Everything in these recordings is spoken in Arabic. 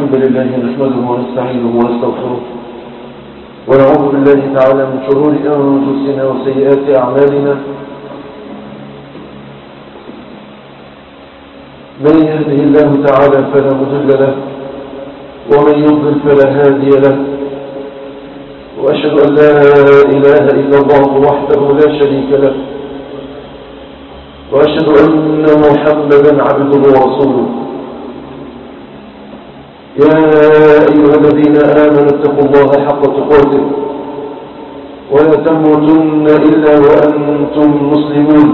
الحمد لله نحمده ونستعينه ونستغفره ونعوذ بالله تعالى من شرور أنفسنا وسيئات أعمالنا. من يهده الله تعالى فلا مضل له ومن يضلل فلا هادي له، وأشهد أن لا إله إلا الله وحده لا شريك له، وأشهد أن محمدا عبده ورسوله. يا أيها الذين آمنوا اتقوا الله حق تقاته ولا تموتن إلا وأنتم مسلمون.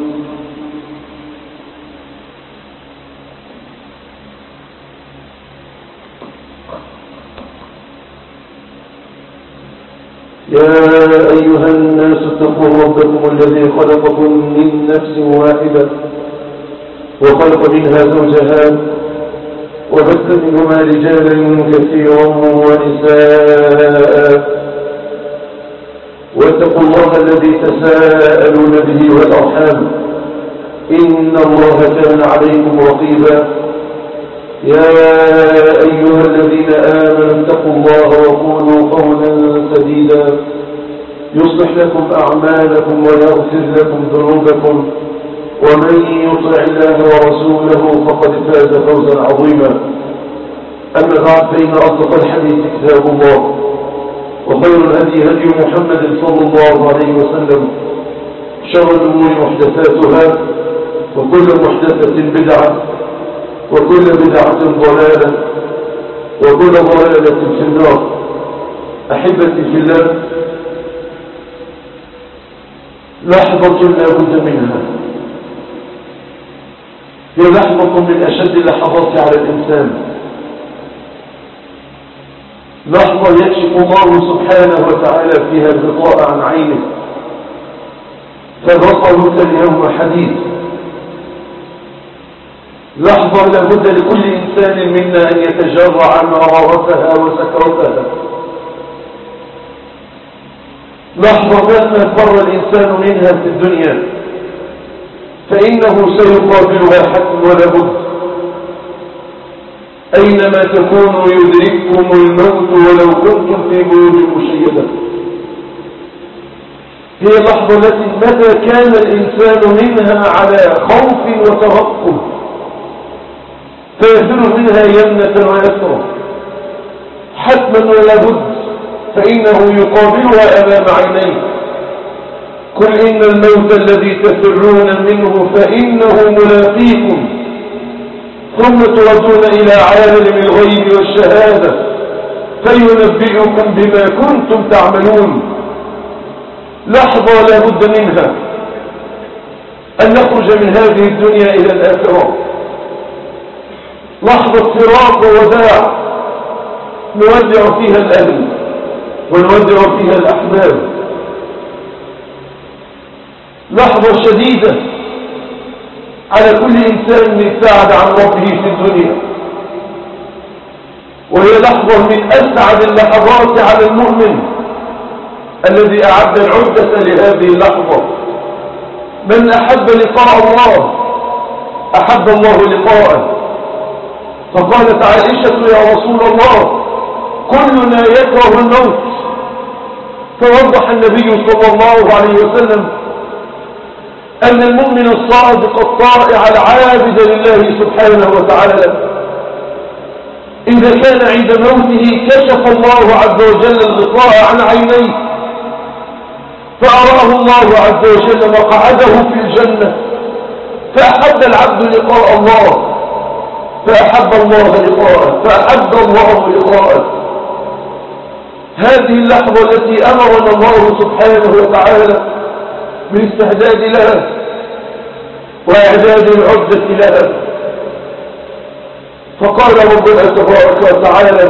يا أيها الناس اتقوا ربكم الذي خلقكم من نفس واحدة وخلق منها زوجها وبث منهما رجالا كثيرا ونساء، واتقوا الله الذي تساءلون به والأرحام إن الله كان عليكم رقيبا. يا أيها الذين آمنوا اتقوا الله وقولوا قولا سديدا يصلح لكم أعمالكم ويغفر لكم ذنوبكم، ومن يطع الله ورسوله فقد فاز فوزا عظيما. أما بعد، فإن أصدق الحديث كتاب الله، وخير الهدي هدي محمد صلى الله عليه وسلم، شر الأمور محدثاتها، وكل محدثة بدعة، وكل بدعة ضلالة، وكل ضلالة في النار. أحبتي في الله، لحظة لا بد منها، هي لحظة من أشد اللحظات على الإنسان، لحظة يكشف الله سبحانه وتعالى فيها الغطاء عن عينه، فبصرك اليوم حديد. لحظة لابد لكل إنسان منا أن يتجرع مرارتها وسكرتها. لحظة مهما فر الإنسان منها في الدنيا فإنه سيقابلها حتما ولا بد. أينما تكونوا يدرككم الموت ولو كنتم في بيوت مشيدة. هي اللحظة التي متى كان الإنسان منها على خوف وترقب فيفر منها يمنة ويسرى حتما ولا بد، فإنه يقابلها أمام عينيه. قل إن الموت الذي تفرون منه فإنه ملاقيكم ثم تردون إلى عالم الغيب والشهادة فينبئكم بما كنتم تعملون. لحظة لا بد منها أن نخرج من هذه الدنيا إلى الآخرة، لحظة فراق ووداع نودع فيها الأهل ونودع فيها الأحباب، لحظة شديدة على كل إنسان ابتعد عن ربه في الدنيا، وهي لحظة من أسعد اللحظات على المؤمن الذي أعد العدة لهذه اللحظة. من أحب لقاء الله أحب الله لقاءه. فقالت عائشة يا رسول الله كلنا يكره الموت، فوضح النبي صلى الله عليه وسلم أن المؤمن الصادق الطائع العابد لله سبحانه وتعالى إذا كان عند موته كشف الله عز وجل الغطاء عن عينيه فأراه الله عز وجل مقعده في الجنة، فأحب العبد لقاء الله، فأحب الله لقاءه، فأحب الله لقاءه. هذه اللحظة التي أمرنا الله سبحانه وتعالى بالاستعداد لها وإعداد العدة لها. فقال ربنا تبارك وتعالى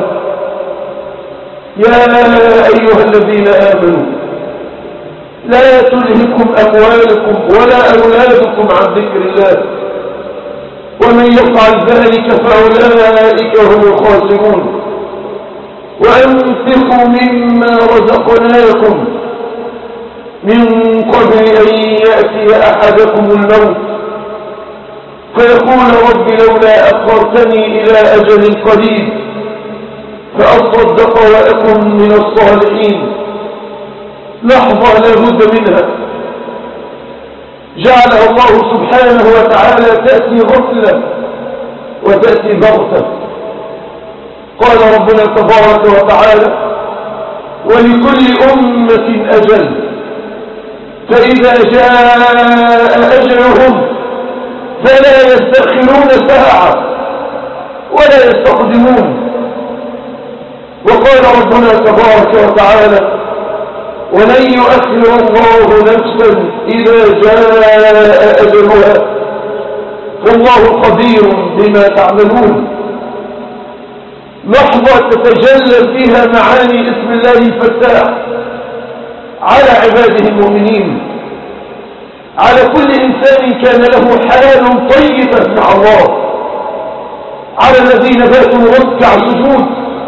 يا أيها الذين آمنوا لا تلهكم أموالكم ولا أولادكم عن ذكر الله ومن يفعل ذلك فأولئك هم الخاسرون. وأنفقوا مما رزقناكم من قبل أن يأتي أحدكم الموت فيقول رب لولا أخرتني إلى أجل قريب فأصدق وأكن من الصالحين. لحظة لا بد منها جعلها الله سبحانه وتعالى تأتي غفلة وتأتي بغتة. قال ربنا تبارك وتعالى: ولكل أمة أجل فإذا جاء أجلهم فلا يستأخرون ساعة ولا يستقدمون. وقال ربنا تبارك وتعالى: ولن يؤخر الله نفسا إذا جاء أجلها والله خبير بما تعملون. لحظة تتجلى فيها معاني اسم الله الفتاح على عباده المؤمنين، على كل إنسان كان له حال طيبة مع الله، على الذين باتوا ركع سجود،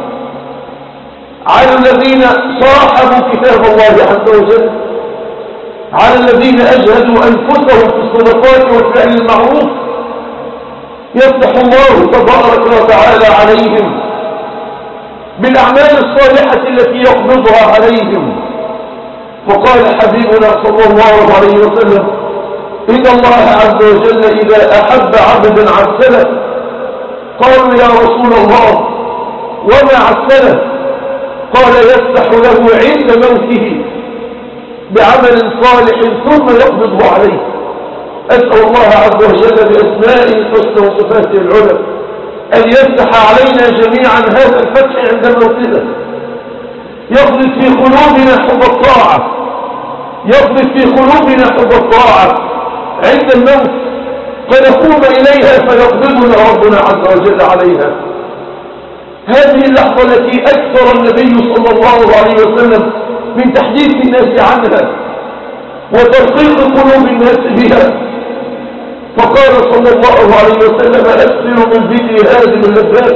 على الذين صاحبوا كتاب الله عز وجل، على الذين أجهدوا أنفسهم في الصدقات والفعل المعروف. يفتح الله تبارك وتعالى عليهم بالأعمال الصالحة التي يقبضها عليهم. وقال حبيبنا صلى الله عليه وسلم: إن الله عز وجل إذا أحب عبدا عسله. قالوا: يا رسول الله وما عسله؟ قال: يفتح له عند موته بعمل صالح ثم يقبضه عليه. أسأل الله عز وجل بأسمائه الحسنى وصفاته العلى أن يفتح علينا جميعا هذا الفتح عند موتنا، يقذف في قلوبنا حب الطاعة، يقذف في قلوبنا حب الطاعة عند الموت، فنقوم إليها فيقبضنا ربنا عز وجل عليها. هذه اللحظة التي أكثر النبي صلى الله عليه وسلم من تحديث الناس عنها وترقيق قلوب الناس بها. فقال صلى الله عليه وسلم: أكثر من ذكر هذه اللذات.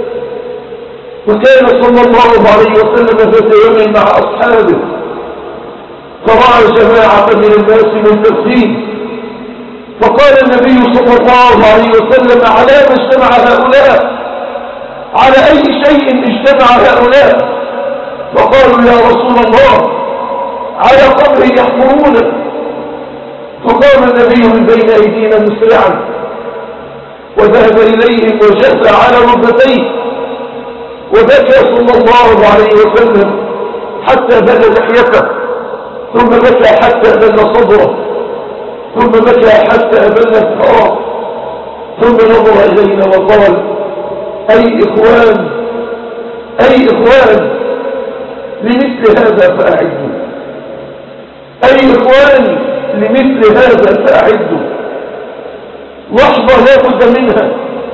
وكان صلى الله عليه وسلم ذات يوم مع أصحابه فرأى جماعة من الناس منتفين، فقال النبي صلى الله عليه وسلم: على ما اجتمع هؤلاء؟ على أي شيء اجتمع هؤلاء؟ فقالوا: يا رسول الله على قبر يحفرونه. فقام النبي من بين أيدينا مسرعا وذهب إليهم وجث على ركبتيه وبكى صلى الله عليه وسلم حتى بل لحيته، ثم بكى حتى بل صدره، ثم بكى حتى بل ثراه، ثم نظر إلينا وقال: أي إخوان أي إخوان لمثل هذا فأعدوا، أي إخوان لمثل هذا فأعدوا. لحظة لا بد منها،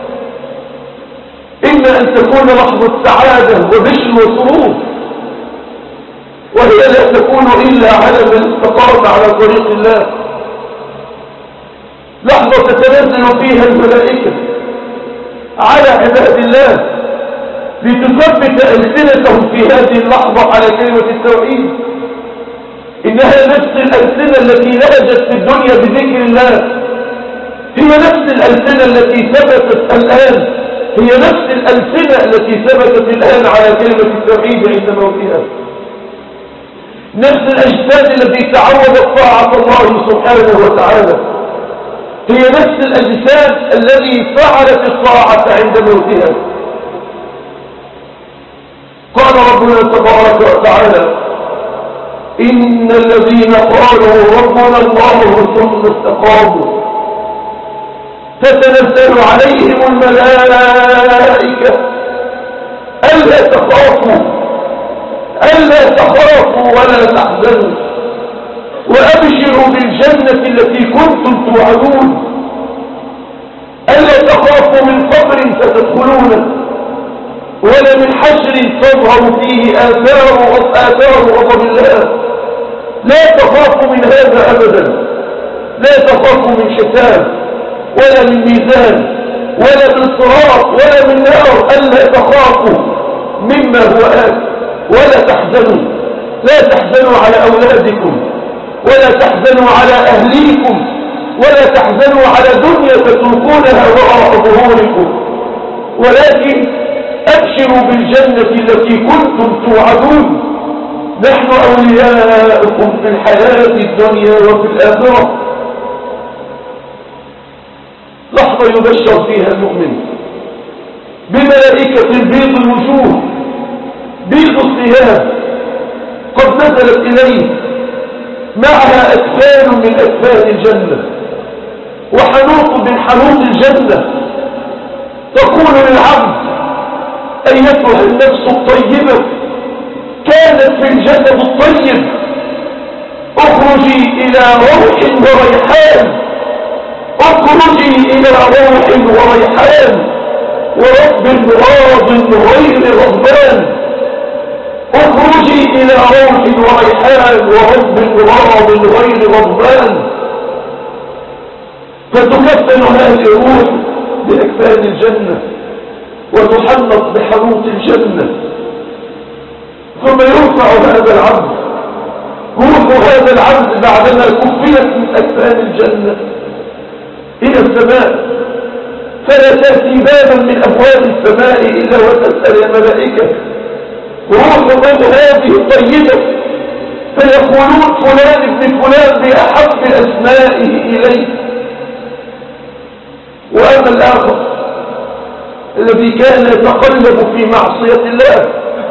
إما أن تكون لحظة سعادة وبشر وسرور، وهي لا تكون إلا على من استقام على طريق الله. لحظة تتنزل فيها الملائكة على عباد الله لتثبت ألسنتهم في هذه اللحظة على كلمة التوحيد. إنها نفس الألسنة التي لهجت في الدنيا بذكر الله، هي نفس الألسنة التي ثبتت الآن، هي نفس الألسنة التي ثبتت الآن على كلمة التوحيد عند موتها، نفس الأجساد التي تعودت طاعة الله سبحانه وتعالى، هي نفس الأجساد التي فعلت الطاعة عند موتها. قال ربنا تبارك وتعالى: إن الذين قالوا ربنا الله ثم استقاموا تتنزل عليهم الملائكة ألا تخافوا ولا تحزنوا وأبشروا بالجنة التي كنتم توعدون. ألا تخافوا من قبر ستدخلونه ولا من حشر تظهر فيه آثار غضب الله. لا تخافوا من هذا أبدا، لا تخافوا من شتان ولا من ميزان ولا من صراط ولا من نار. ألا تخافوا مما هو آت ولا تحزنوا، لا تحزنوا على أولادكم ولا تحزنوا على أهليكم ولا تحزنوا على دنيا تتركونها وراء ظهوركم، ولكن أبشروا بالجنة التي كنتم توعدون نحن أولياؤكم في الحياة الدنيا وفي الآخرة. لحظة يبشر فيها المؤمن بملائكة بيض الوجوه بيض الثياب قد نزلت إليه معها أكفان من أكفان الجنة وحنوط من حنوط الجنة تقول للعبد أيتها النفس الطيبة كانت في الجسد الطيب اخرجي إلى روح وريحان اخرجي إلى روح وريحان ورب راض غير غضبان اخرجي إلى روح وريحان ورب راض غير غضبان. فتكفن هذه الروح بأكفان الجنة وتحنط بحنوط الجنة ثم يرفع هذا العبد روح هذا العبد بعدما كفلت من أكفان الجنة إلى السماء فلا تأتي بابا من أبواب السماء إلا وتسأل الملائكة روح من هذه طيبة فيقولون فلان ابن فلان بأحب أسمائه إليه. وأما الآخر الذي كان يتقلب في معصية الله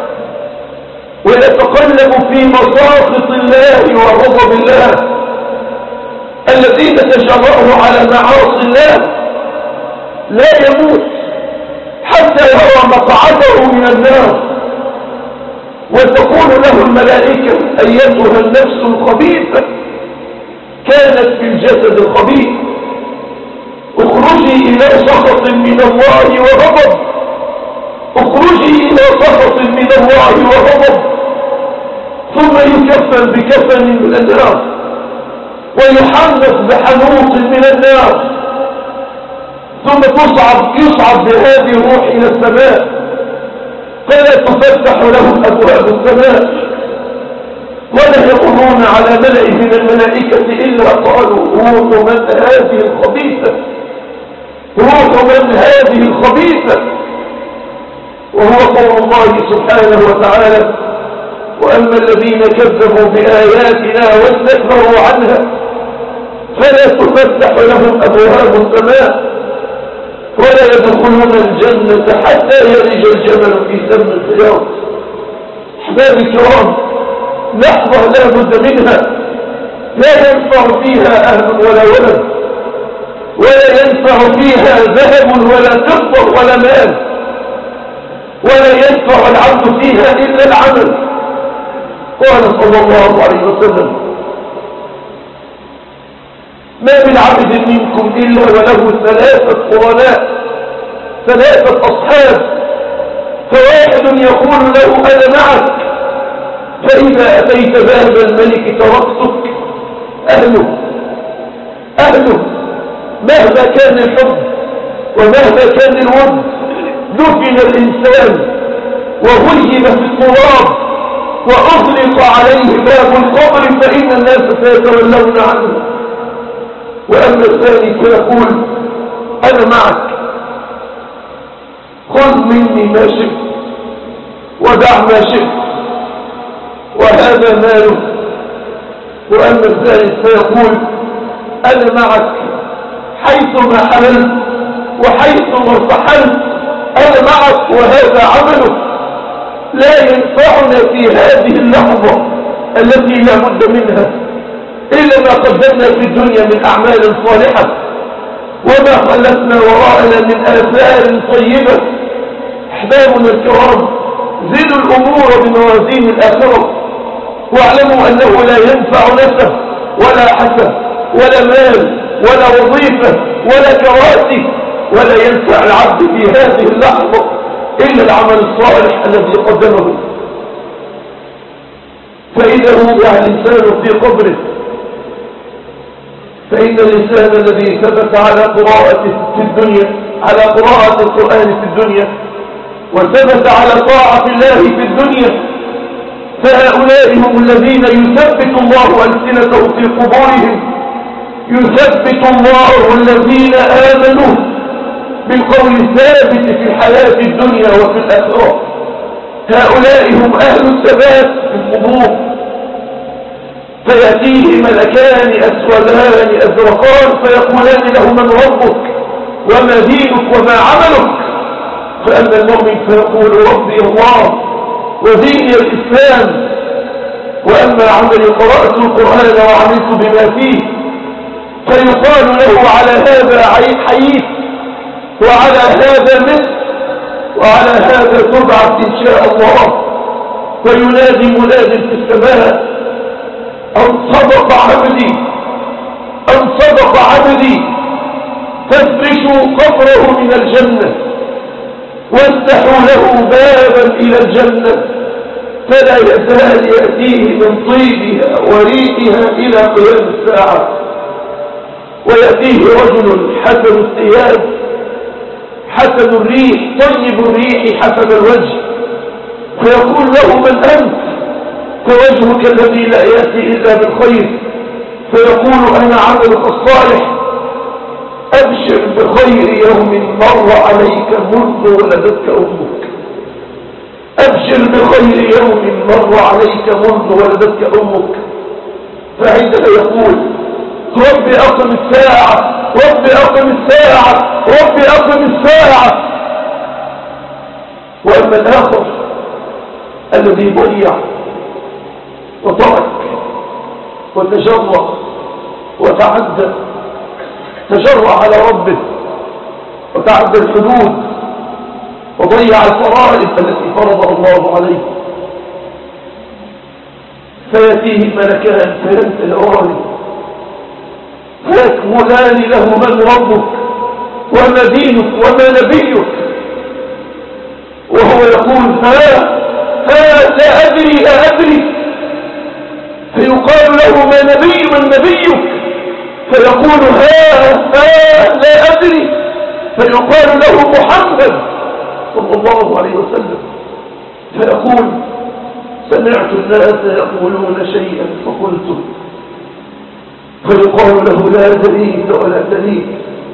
ويتقلب في مساخط الله وغضب الله الذين تجرأوا على معاصي الله لا يموت حتى يرى مقعده من النار وتقول له الملائكة أيتها النفس الخبيثة كانت في الجسد الخبيث اخرجي إلى سخط من الله وغضب اخرجي إلى سخط من الله وغضب ثم يكفن بكفن من النار ويحنط بحنوط من النار ثم يصعد بهذه الروح إلى السماء فلا تفتح لهم أبواب السماء ولا يقولون على ملأ من الملائكة إلا قالوا روح من هذه الخبيثة روح من هذه الخبيثة. وهو قول الله سبحانه وتعالى وأما الذين كذبوا بآياتنا واستكبروا عنها فلا تفتح لهم أبواب السماء ولا يدخلون الجنة حتى يلج الجمل في سم الخياط. أحبابي الكرام لحظة لا بد منها لا ينفع فيها أهل ولا ولد ولا ينفع فيها ذهب ولا فضة ولا مال ولا ينفع العبد فيها إلا العمل. قال صلى الله عليه وسلم ما من عبد منكم إلا وله ثلاثة قرناء ثلاثة أصحاب فواحد يقول له أنا معك فإذا أتيت باب الملك تركتك. أهله مهما كان الحب ومهما كان الود دفن الإنسان وغيب في التراب وأغلق عليه باب القبر فإن الناس سيتولون عنه. وأما الثاني فيقول أنا معك خذ مني ما شئت ودع ما شئت وهذا ماله. وأما الثالث فيقول أنا معك حيثما حللت وحيثما ارتحلت أنا معك وهذا عملك. لا ينفعنا في هذه اللحظة التي لا بد منها إلا ما قدمنا في الدنيا من أعمال صالحة وما خلفنا وراءنا من آثار طيبة. أحبابنا الكرام زينوا الأمور بموازين الآخرة واعلموا أنه لا ينفع نسب ولا حسب ولا مال ولا وظيفة ولا كراسي ولا ينفع العبد في هذه اللحظة إلا العمل الصالح الذي قدمه. فإذا وضع الإنسان في قبره فإن الإنسان الذي ثبت على قراءته في الدنيا على قراءة القرآن في الدنيا وثبت على طاعة الله في الدنيا فهؤلاء هم الذين يثبت الله ألسنتهم في قبورهم. يثبت الله الذين آمنوا بالقول الثابت في الحياة الدنيا وفي الآخرة. هؤلاء هم أهل الثبات في القبور، فيأتيه ملكان أسودان أزرقان فيقولان له من ربك وما دينك وما عملك؟ فأما المؤمن فيقول ربي الله وديني الإسلام، وأما عملي قرأت القرآن وعملت بما فيه. فيقال له على هذا حييت وعلى هذا مت وعلى هذا تبعث إن شاء الله. وينادي مناد في السماء أن صدق عبدي أن صدق عبدي، فافرشوا قبره من الجنة وافتحوا له بابا إلى الجنة فلا يزال يأتيه من طيبها وريحها إلى قيام الساعة. ويأتيه رجل حسن الثياب حسن الريح طيب الريح حسن الوجه، فيقول له من أنت؟ فوجهك الذي لا يأتي إلا بالخير. فيقول أنا عملك الصالح، أبشر بخير يوم مر عليك منذ ولدتك أمك. أبشر بخير يوم مر عليك منذ ولدتك أمك. فعندها يقول ربي أقم الساعة ربي أقم الساعة ربي أقم الساعة. وأما الآخر الذي ضيع وترك وتجرأ وتعدى، تجرأ على ربه وتعدى الحدود وضيع الفرائض التي فرضها الله عليه، فيأتيه الملكان فينتهران فيقولان له من ربك وما دينك وما نبيك؟ وهو يقول ها لا أدري لا أدري. فيقال له ما نبي من نبيك؟ فيقول ها لا أدري. فيقال له محمد صلى الله عليه وسلم، فيقول سمعت الناس يقولون شيئا فقلته. فيقال له لا دليل ولا دليل،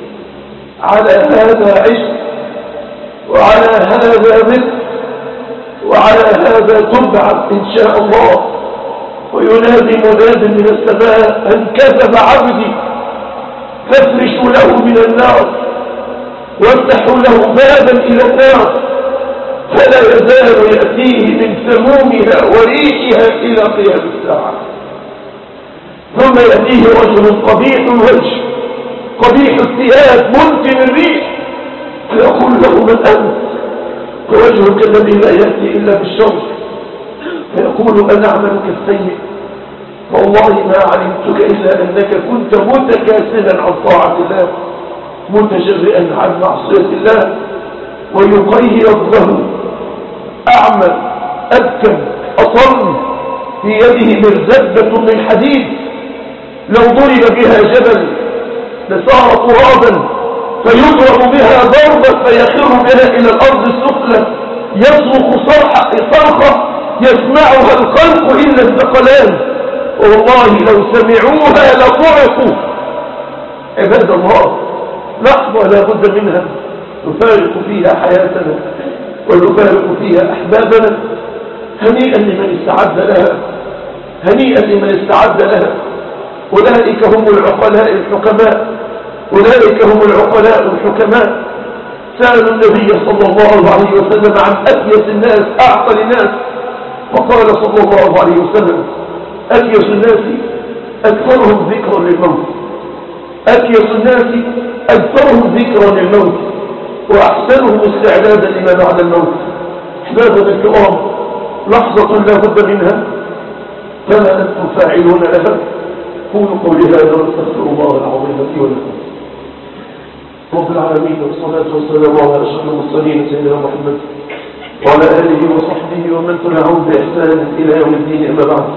على هذا عشت وعلى هذا مت وعلى هذا تبعث إن شاء الله. وينادي مناد من السماء أن كذب عبدي، فافرشوا له من النار وافتحوا له بابا إلى النار فلا يزال يأتيه من سمومها وريحها إلى قيام الساعة. ثم يأتيه رجل قبيح الوجه قبيح الثياب منتن الريح، فيقول له من أنت؟ فوجهك الذي لا يأتي إلا بالشر. فيقول أنا عملك السيء، والله ما علمتك إلا أنك كنت متكاسلا عن طاعة الله متجرئا عن معصية الله. ويقيض له أعمى أبكم أطل في يده مرزبة من حديد، لو ضرب بها جبل لصار ترابا، فيضرب بها ضربة فيخر بها إلى الأرض السفلى، يصرخ صرخة يسمعها الخلق إلا الثقلان، والله لو سمعوها لصرخوا. عباد الله، لحظة لا بد منها نفارق فيها حياتنا ونفارق فيها أحبابنا. هنيئا لمن استعد لها، هنيئا لمن استعد لها. أولئك هم العقلاء الحكماء، أولئك هم العقلاء الحكماء. سألوا النبي صلى الله عليه وسلم عن أكيس الناس أعقل الناس، فقال صلى الله عليه وسلم أكيس الناس أكثرهم ذكرا للموت، أكيس الناس أكثرهم ذكرا للموت وأحسنهم استعدادا لما بعد الموت. أحبابنا الكرام، لحظة لا بد منها، فما أنتم فاعلون لها؟ قولوا قولي هذا واستغفر الله العظيم لي ولكم. رب العالمين، والصلاة والسلام على أشرف المرسلين سيدنا محمد وعلى آله وصحبه ومن تبعهم بإحسان إلى يوم الدين. أما بعد،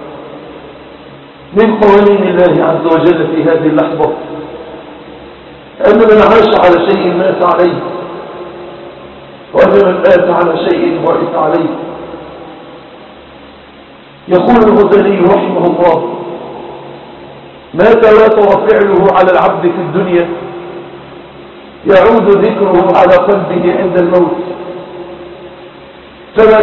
من قوانين الله عز وجل في هذه اللحظة أن من عاش على شيء مات عليه، وأن من مات على شيء بعث عليه. يقول الغزالي رحمه الله: ما تواتر فعله على العبد في الدنيا يعود ذكره على قلبه عند الموت. فما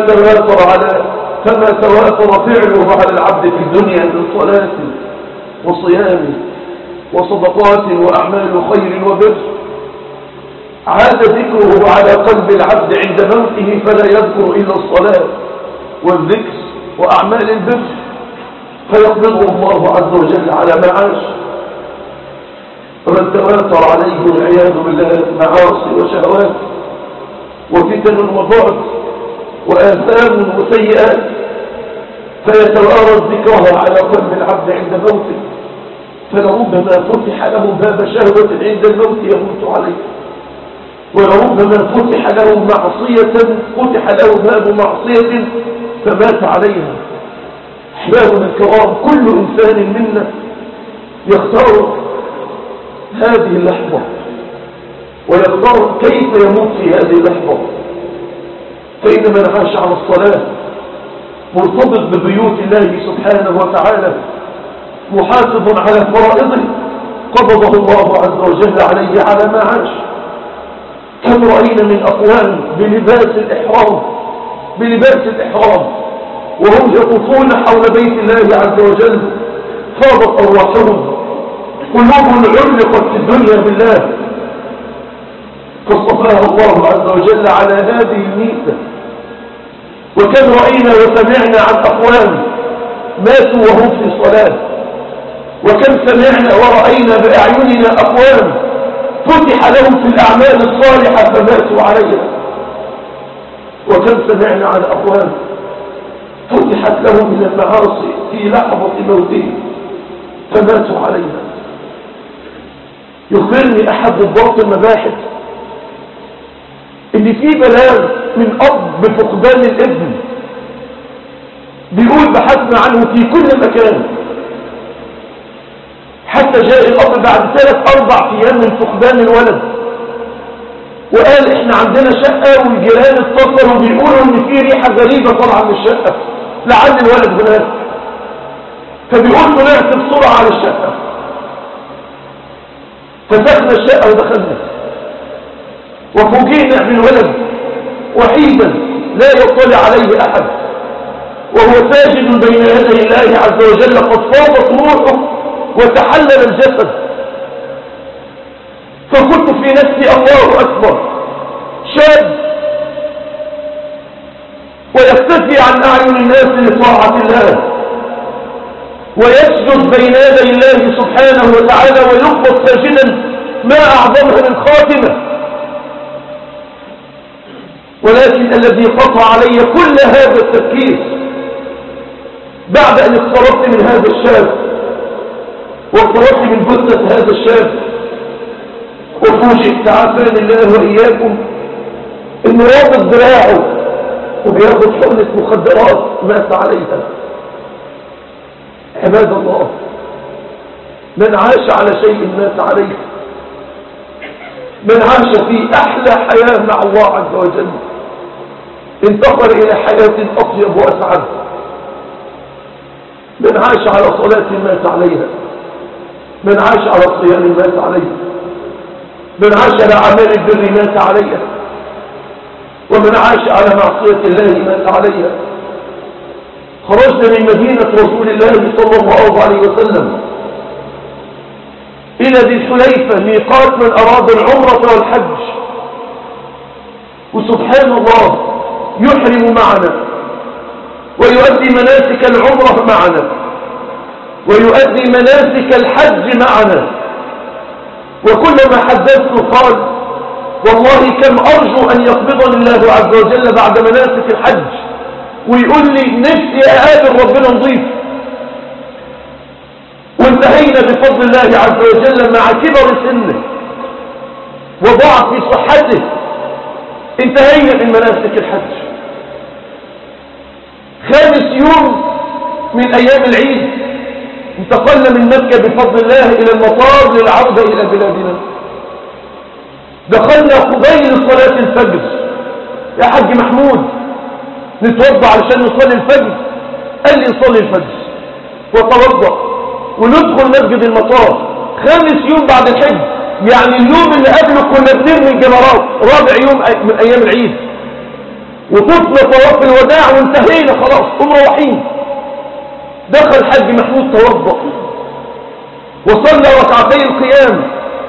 تواتر فعله على العبد في الدنيا من صلاة وصيام وصدقات وأعمال خير وبر، عاد ذكره على قلب العبد عند موته فلا يذكر إلا الصلاة والذكر وأعمال البر، فيقبضه الله عز وجل على معاش. ومن تواتر عليه والعياذ بالله معاصي وشهوات وفتن وبعد وآثام وسيئات، فيتوارد ذكرها على قلب العبد عند موته، فلربما فتح له باب شهوة عند الموت يموت عليه، ولربما فتح له باب معصية فمات عليها. أحبابنا الكرام، كل إنسان منا يختار هذه اللحظة ويختار كيف يموت في هذه اللحظة. فإن من عاش على الصلاة مرتبط ببيوت الله سبحانه وتعالى محافظ على فرائضه قبضه الله عز وجل عليه على ما عاش. كم رأينا من أقوام بلباس الإحرام وهم يطوفون حول بيت الله عز وجل، فاضت أرواحهم، قلوبهم علقت في الدنيا بالله، فاصطفاها الله عز وجل على هذه الميتة. وكم رأينا وسمعنا عن أقوام ماتوا وهم في صلاة، وكم سمعنا ورأينا بأعيننا أقوام فتح لهم في الأعمال الصالحة فماتوا عليها، وكم سمعنا عن أقوام فتحت لهم من المعاصي في لحظة موتهم فماتوا عليها. يخبرني أحد ضباط المباحث إن في بلاغ من أب بفقدان الابن، بيقول بحثنا عنه في كل مكان، حتى جاء الأب بعد 3-4 أيام من فقدان الولد وقال إحنا عندنا شقة والجيران اتصلوا بيقولوا إن في ريحة غريبة طالعة من الشقة، لعل الولد هناك. فبيقول طلعت بسرعة على الشقة، فتحنا الشقة ودخلنا وفوجئنا بالولد وحيدا لا يطلع عليه أحد، وهو ساجد بين يدي الله عز وجل قد فاضت روحه وتحلل الجسد. فقلت في نفسي الله أكبر، شاب ويختفي عن أعين الناس لطاعة الله ويسجد بين يدي الله سبحانه وتعالى ويقبض ساجدا، ما أعظمها من خاتمة. ولكن الذي قطع علي كل هذا التفكير بعد أن اقتربت من هذا الشاب واقتربت من جثة هذا الشاب وفوجئت عافاني الله وإياكم إنه رابط ذراعه وبياخد حقنة مخدرات مات عليها. عباد الله، من عاش على شيء مات عليه، من عاش في أحلى حياة مع الله عز وجل انتقل إلى حياة أطيب وأسعد. من عاش على صلاة مات عليها، من عاش على صيام مات عليه، من عاش على أعمال البر مات عليها، ومن عاش على معصية الله مات عليها. خرجنا من مدينة رسول الله صلى الله عليه وسلم إلى ذي الحليفة ميقات من أراد العمرة والحج، وسبحان الله يحرم معنا ويؤدي مناسك العمرة معنا ويؤدي مناسك الحج معنا. وكلما حدثت قال والله كم أرجو أن يقبضني الله عز وجل بعد مناسك الحج ويقول لي نفسي أقابل ربنا نضيف. وانتهينا بفضل الله عز وجل مع كبر سنه وضعف صحته، انتهينا من مناسك الحج. 5 يوم من أيام العيد انتقلنا من مكة بفضل الله إلى المطار للعودة إلى بلادنا. دخلنا قبيل صلاة الفجر، يا حاج محمود نتوضع علشان نصلي الفجر. قال لي نصلي الفجر وتوضأ وندخل مسجد المطار. 5 يوم بعد الحج يعني اليوم اللي قبله كنا بنرمي الجمرات، رابع يوم من ايام العيد، وطفنا طواف الوداع وانتهينا خلاص ومروحين. دخل حاج محمود توضأ وصلى ركعتي القيام،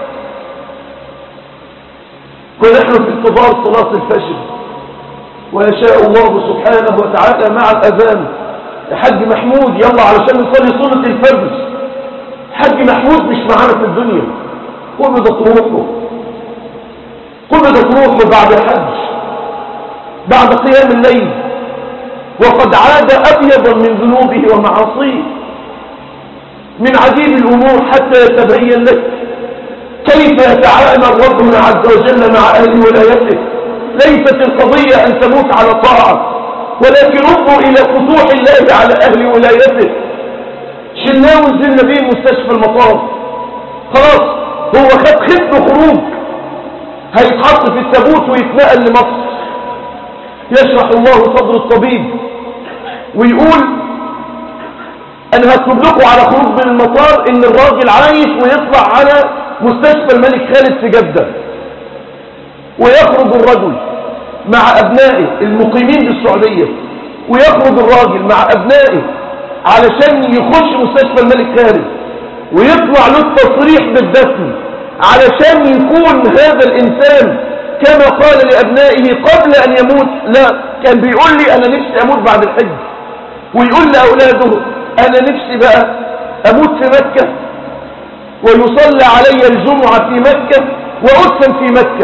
ونحن في انتظار صلاة الفجر، ويشاء الله سبحانه وتعالى مع الأذان يا حاج محمود يلا علشان نصلي صلاة الفجر. حاج محمود مش معانا في الدنيا، قبضت روحه بعد الحج، بعد قيام الليل، وقد عاد أبيضا من ذنوبه ومعاصيه. من عجيب الأمور حتى يتبين لك كيف يتعامل ربنا عز وجل مع أهل ولايته. ليست القضية أن تموت على طاعة، ولكن انظر إلى فتوح الله على أهل ولايته. شلناه ونزلنا بيه مستشفى المطار، خلاص هو خد ختم خروج، هيتحط في التابوت ويتنقل لمصر. يشرح الله صدر الطبيب ويقول أنا هكتب لكم على خروج من المطار إن الراجل عايش ويطلع على مستشفى الملك خالد في جدة، ويخرج الرجل مع أبنائه المقيمين بالسعودية، ويخرج الراجل مع أبنائه علشان يخش مستشفى الملك خالد، ويطلع له التصريح بالدفن علشان يكون هذا الإنسان كما قال لأبنائه قبل أن يموت. لا، كان بيقول لي أنا نفسي أموت بعد الحج، ويقول لأولاده أنا نفسي بقى أموت في مكة ويصلى علي الجمعة في مكة وأدفن في مكة.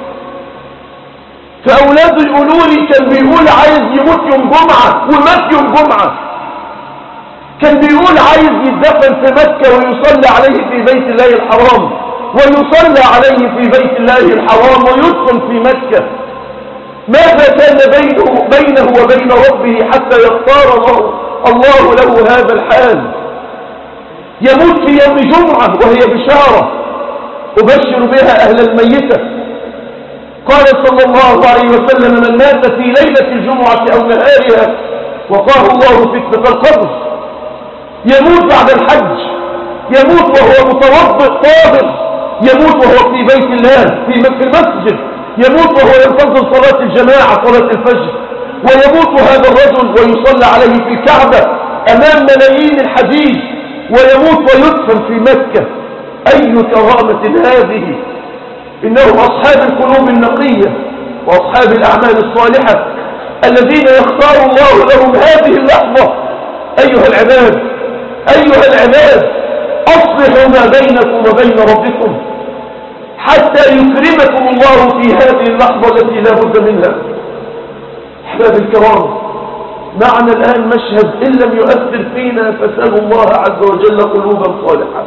فأولاده يقولوا لي كان بيقول عايز يموت يوم جمعة ومات يوم جمعة، كان بيقول عايز يدفن في مكة ويصلى عليه في بيت الله الحرام، ويصلى عليه في بيت الله الحرام ويدفن في مكة. ماذا كان بينه وبين ربه حتى يختار الله له هذا الحال؟ يموت في يوم جمعة وهي بشارة أبشر بها أهل الميتة. قال صلى الله عليه وسلم من مات في ليلة الجمعة أو نهارها وقاه الله فتنة القبر. يموت بعد الحج، يموت وهو متوضئ طاهر، يموت وهو في بيت الله في المسجد، يموت وهو ينتظر صلاة الجماعة صلاة الفجر، ويموت هذا الرجل ويصلى عليه في الكعبة أمام ملايين الحديث، ويموت ويدفن في مكة. أي كرامة هذه! إنهم أصحاب القلوب النقية وأصحاب الأعمال الصالحة الذين يختار الله لهم هذه اللحظة. أيها العباد، أيها العباد، أصلحوا ما بينكم وبين ربكم حتى يكرمكم الله في هذه اللحظة التي لا بد منها. أحباب الكرام، معنا الآن مشهد إن لم يؤثر فينا فاسألوا الله عز وجل قلوبا صالحة.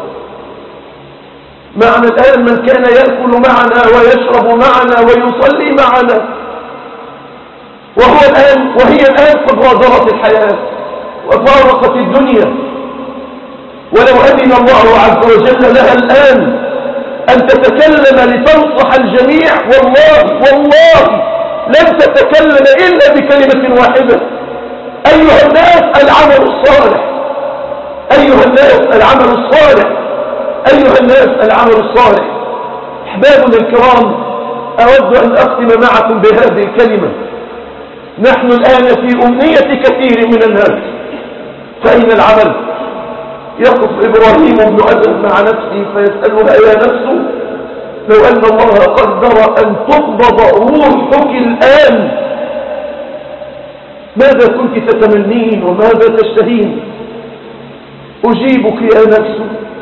معنا الآن من كان يأكل معنا ويشرب معنا ويصلي معنا، وهي الآن قد غادرت الحياة وفارقت الدنيا، ولو أذن الله عز وجل لها الآن أن تتكلم لتنصح الجميع والله لن تتكلم إلا بكلمة واحدة: أيها الناس العمل الصالح، أيها الناس العمل الصالح، أيها الناس العمل الصالح. أحبابنا الكرام، أود أن أختم معكم بهذه الكلمة. نحن الآن في أمنية كثير من الناس، فأين العمل؟ يقف إبراهيم بن أدم مع نفسه فيسألها يا نفس لو أن الله قدر أن تقبض روحك الآن ماذا كنت تتمنين وماذا تشتهين؟ أجيبك يا نفس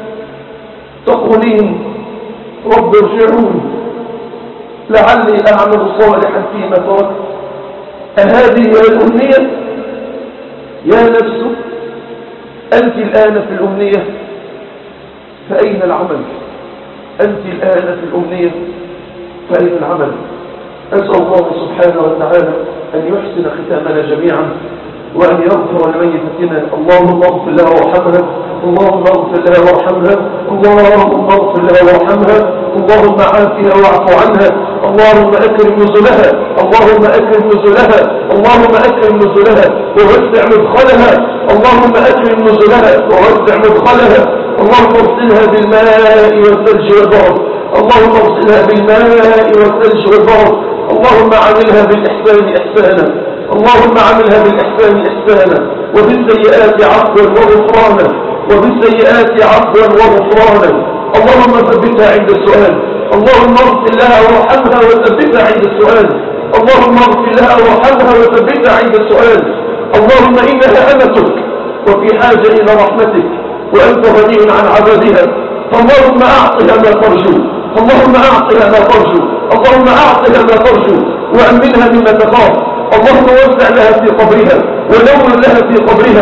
تقولين رب ارجعون لعلي أعمل صالحا فيما تركت. أهذه هي الأمنية؟ يا نفس أنت الآن في الأمنية، فأين العمل؟ أنت الآن في الأمنية، فأين العمل؟ أسأل الله سبحانه وتعالى أن يحسن ختامنا جميعا وأن يغفر لميتتنا. اللهم اغفر لها وارحمها، اللهم اغفر لها وارحمها، اللهم اغفر لها وارحمها، اللهم عافها واعف عنها، اللهم أكرم نزلها، اللهم أكرم نزلها، اللهم أكرم نزلها ووسع مدخلها، اللهم أكرم نزلها ووسع مدخلها، اللهم اغسلها بالماء والثلج والبرد، اللهم اغسلها بالماء والثلج والبرد. اللهم عاملها بالإحسان إحسانا. اللهم عاملها بالإحسان إحسانا وبالسيئات عفوا وغفرانا. وبالسيئات عفوا وغفرانا. اللهم ثبتها عند السؤال. اللهم اغفر لها وارحمها وثبتها عند السؤال. اللهم اغفر لها وارحمها وثبتها عند السؤال. اللهم إنها أمتك وفي حاجة إلى رحمتك وأنت غني عن عذابها. اللهم أعطها ما ترجو. اللهم أعطها ما ترجو. اللهم أعطها ما ترجو وأمنها مما تخاف. اللهم وسع لها في قبرها ونور لها في قبرها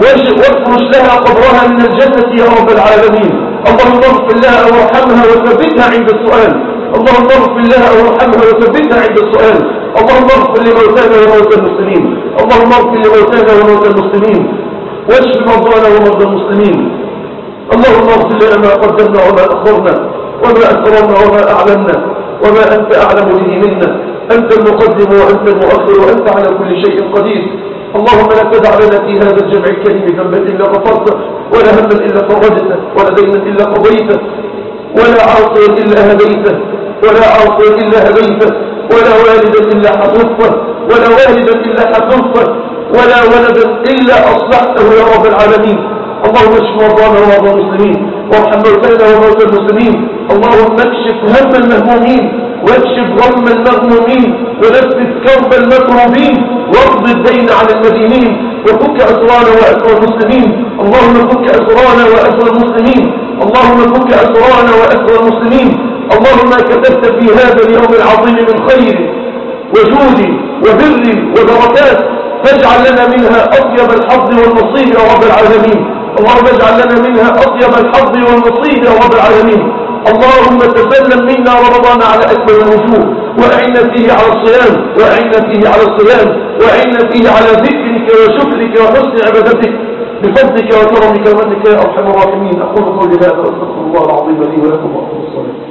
وافرش لها قبرها من الجنة يا رب العالمين. اللهم اغفر لها وارحمها وثبتها عند السؤال. اللهم اغفر لها وارحمها وثبتها عند السؤال. اللهم اغفر لموتانا وموتى المسلمين. اللهم اغفر لموتانا وموتى المسلمين واشف مرضانا ومرضى المسلمين. اللهم اغفر لنا ما قدمنا وما أخرنا وما أسررنا وما أعلنا وما أنت أعلم به منا. أنت المقدم وأنت المؤخر وأنت على كل شيء قدير. اللهم لا تدع لنا في هذا الجمع الكريم ذنبا إلا غفرته ولا هما إلا فرجته ولا دينا إلا قضيته ولا عاصيا إلا هديته ولا عاصيا إلا هديته ولا والدا إلا حفظته ولا والدا إلا حفظته ولا ولدا إلا أصلحته يا رب العالمين. اللهم اشف مرضانا ومرضى المسلمين وارحم موتانا وموتى المسلمين. اللهم اكشف هم المهمومين واكشف غم المغمومين ونفس كرب المكروبين واقض الدين عن المدينين وفك أسرانا وأسر المسلمين. اللهم فك أسرانا وأسر المسلمين. اللهم فك أسرانا وأسر المسلمين. اللهم كتبت في هذا اليوم العظيم من خير وجود وبر وبركات فاجعل لنا منها أطيب الحظ والنصيب يا رب العالمين. اللهم اجعل لنا منها أطيب الحظ والنصيب يا رب العالمين. اللهم تسلم منا رمضان على أكمل الوجوه وأعنا فيه على الصيام وأعنا فيه على الصيام وأعنا فيه على ذكرك وشكرك وحسن عبادتك بفضلك وكرمك ومنك يا أرحم الراحمين. أقول قولي هذا وأستغفر الله العظيم لي ولكم وأقول الصلاة.